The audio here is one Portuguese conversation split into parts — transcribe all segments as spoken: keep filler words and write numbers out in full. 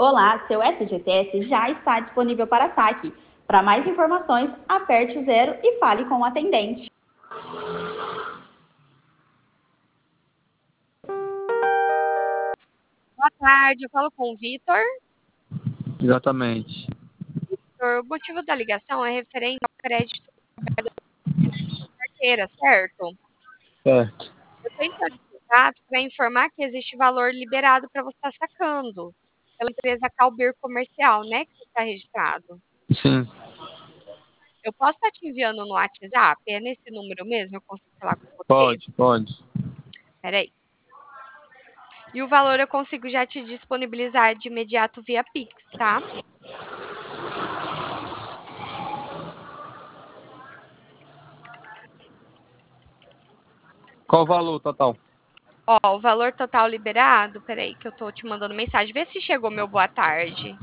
Olá, seu S G T S já está disponível para saque. Para mais informações, aperte o zero e fale com o atendente. Boa tarde, eu falo com o Vitor. Exatamente. Vitor, o motivo da ligação é referente ao crédito da carteira, certo? Certo. Eu estou entrando em contato para informar que existe valor liberado para você estar sacando pela empresa Calbir Comercial, né, que você está registrado. Sim. Eu posso estar te enviando no WhatsApp? É nesse número mesmo? Eu consigo falar com você? Pode, pode. Peraí. E o valor eu consigo já te disponibilizar de imediato via Pix, tá? Qual o valor total? Ó, o valor total liberado, peraí que eu tô te mandando mensagem. Vê se chegou meu boa tarde.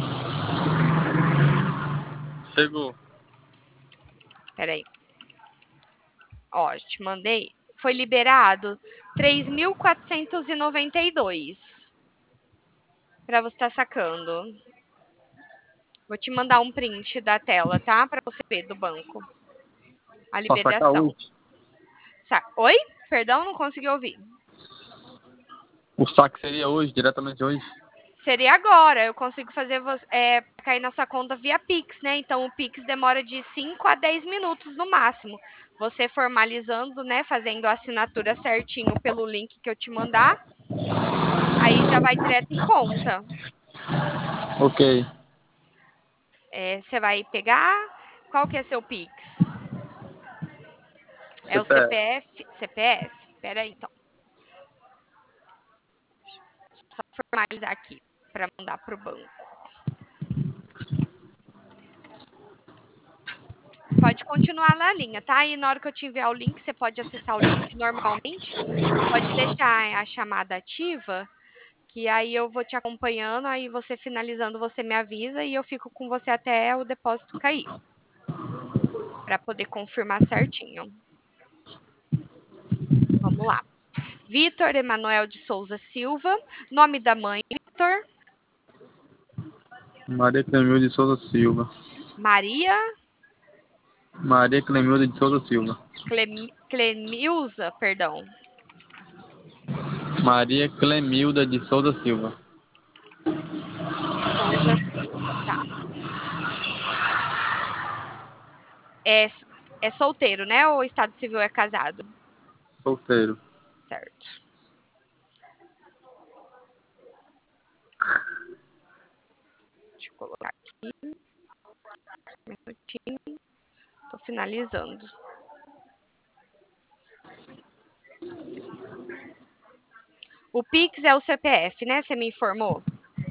Chegou. Peraí. Ó, te mandei. Foi liberado três mil quatrocentos e noventa e dois para você estar sacando. Vou te mandar um print da tela, tá? Para você ver do banco. A Só sacar liberação. hoje? Sa Oi? Perdão, não consegui ouvir. O saque seria hoje, diretamente hoje? Seria agora. Eu consigo fazer você, é, cair na sua conta via Pix, né? Então o Pix demora de cinco a dez minutos no máximo. Você formalizando, né? Fazendo a assinatura certinho pelo link que eu te mandar. Aí já vai direto em conta. Ok. É, você vai pegar. Qual que é seu Pix? É o C P F. C P F? C P F? Pera aí, então. Só formalizar aqui para mandar pro banco. Pode continuar na linha, tá? E na hora que eu te enviar o link, você pode acessar o link normalmente. Pode deixar a chamada ativa, que aí eu vou te acompanhando, aí você finalizando, você me avisa e eu fico com você até o depósito cair. Para poder confirmar certinho. Vamos lá. Vitor Emanuel de Souza Silva. Nome da mãe, Vitor. Maria Clemilde de Souza Silva. Maria Maria Clemilde de Souza Silva. Clem, Clemilza, perdão. Maria Clemilda de Souza Silva. De Souza Silva, tá. É, é solteiro, né? Ou o estado civil é casado? Solteiro. Certo. Deixa eu colocar aqui. Um minutinho. Tô finalizando. O Pix é o C P F, né? Você me informou?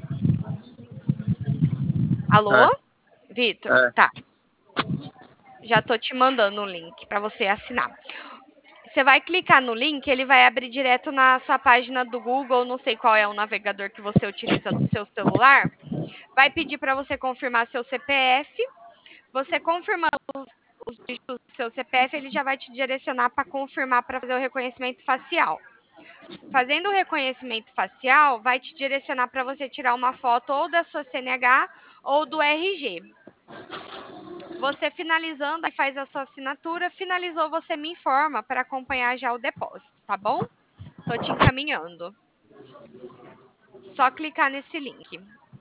Alô? É. Vitor? É. Tá. Já tô te mandando o link para você assinar. Você vai clicar no link, ele vai abrir direto na sua página do Google, não sei qual é o navegador que você utiliza do seu celular. Vai pedir para você confirmar seu C P F. Você confirmando os, os dígitos do seu C P F, ele já vai te direcionar para confirmar para fazer o reconhecimento facial. Fazendo o reconhecimento facial, vai te direcionar para você tirar uma foto ou da sua C N H ou do R G. Você finalizando, aí faz a sua assinatura. Finalizou, você me informa para acompanhar já o depósito, tá bom? Tô te encaminhando. Só clicar nesse link.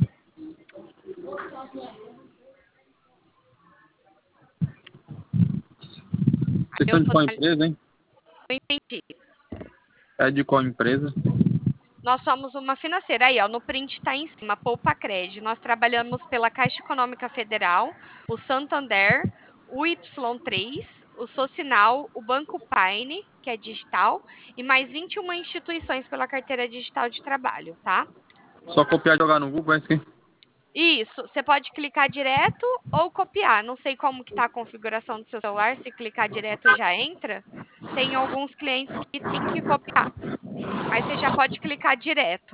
Vocês Eu são de tô qual na... empresa, hein? Eu entendi. É de qual empresa? Nós somos uma financeira. Aí, ó, no print está em cima, Poupa Cred. Nós trabalhamos pela Caixa Econômica Federal, o Santander, o Y três, o Socinal, o Banco Paine, que é digital, e mais vinte e uma instituições pela carteira digital de trabalho, tá? Só copiar e jogar no Google, é isso aqui? Isso, você pode clicar direto ou copiar. Não sei como que tá a configuração do seu celular, se clicar direto já entra. Tem alguns clientes que tem que copiar, mas você já pode clicar direto.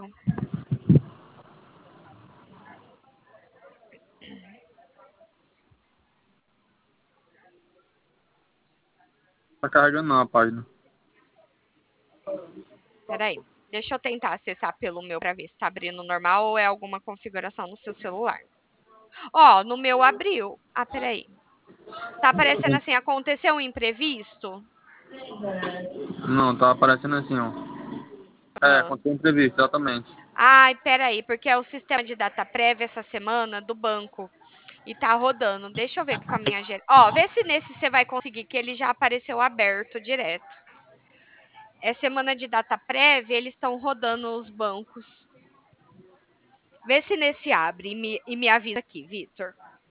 Tá carregando não a página. Peraí. Deixa eu tentar acessar pelo meu para ver se tá abrindo normal ou é alguma configuração no seu celular. Ó, no meu abriu. Ah, peraí. Tá aparecendo assim, aconteceu um imprevisto? Não, tá aparecendo assim, ó. É, Ah. aconteceu um imprevisto, exatamente. Ai, peraí, porque é o sistema de data prévia essa semana do banco. E tá rodando. Deixa eu ver com a minha gerente. Ó, vê se nesse você vai conseguir, que ele já apareceu aberto direto. É semana de data prévia, eles estão rodando os bancos. Vê se nesse abre e me, e me avisa aqui, Vitor.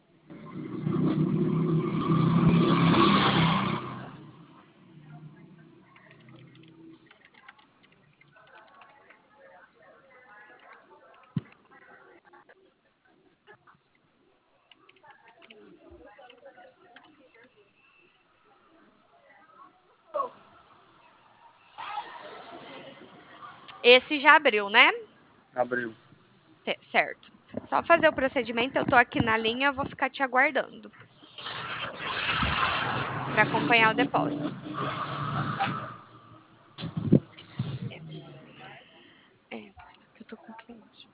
Esse já abriu, né? Abriu. Certo. Só fazer o procedimento, eu tô aqui na linha, vou ficar te aguardando. Para acompanhar o depósito. É, é, eu tô com cliente.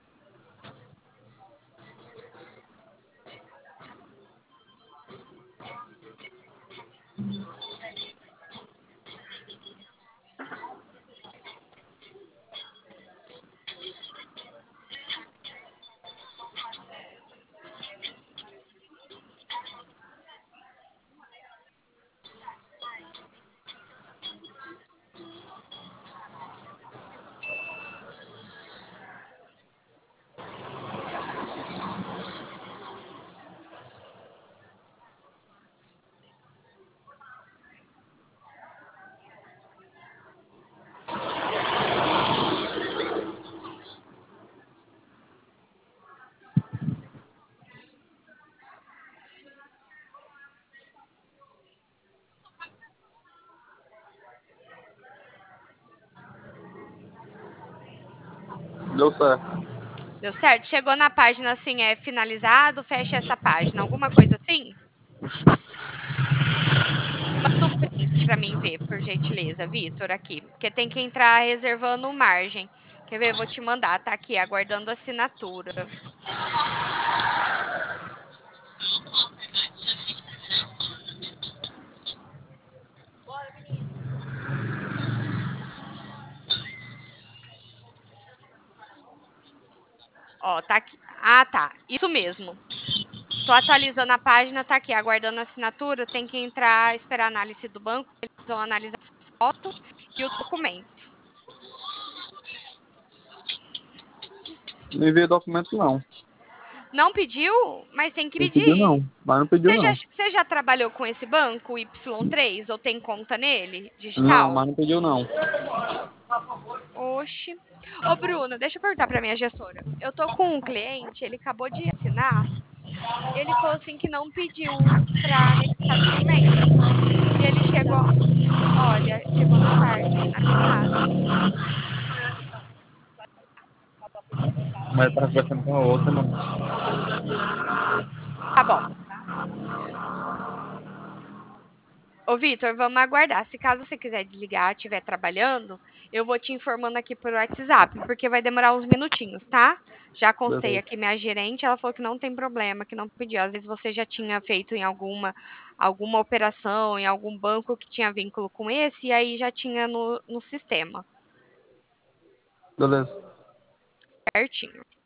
Deu certo. Deu certo? Chegou na página assim, é finalizado, fecha essa página. Alguma coisa assim? Manda um print para mim ver, por gentileza, Vitor, aqui. Porque tem que entrar reservando margem. Quer ver? Eu vou te mandar, tá aqui, aguardando assinatura. Ó, tá aqui. Ah, tá. Isso mesmo. Tô atualizando a página, tá aqui, aguardando a assinatura. Tem que entrar, esperar a análise do banco. Eles vão analisar a foto e o documento. Não enviei documento, não. Não pediu? Mas tem que Não pediu, pedir. não. Mas não pediu, Você já, não. você já trabalhou com esse banco, Y três, ou tem conta nele, Não, digital? mas não pediu, não. Oxi. Ô, Bruno, deixa eu perguntar pra minha gestora. Eu tô com um cliente, ele acabou de assinar. Ele falou assim que não pediu pra anexar documento. E ele chegou. Olha, chegou na parte finalizado. Mas eu tava conversando com a outra, não. Tá bom. Ô, Vitor, vamos aguardar. Se caso você quiser desligar, estiver trabalhando, eu vou te informando aqui por WhatsApp, porque vai demorar uns minutinhos, tá? Já constei Beleza. aqui minha gerente, ela falou que não tem problema, que não pediu. Às vezes você já tinha feito em alguma, alguma operação, em algum banco que tinha vínculo com esse, e aí já tinha no, no sistema. Beleza. Certinho.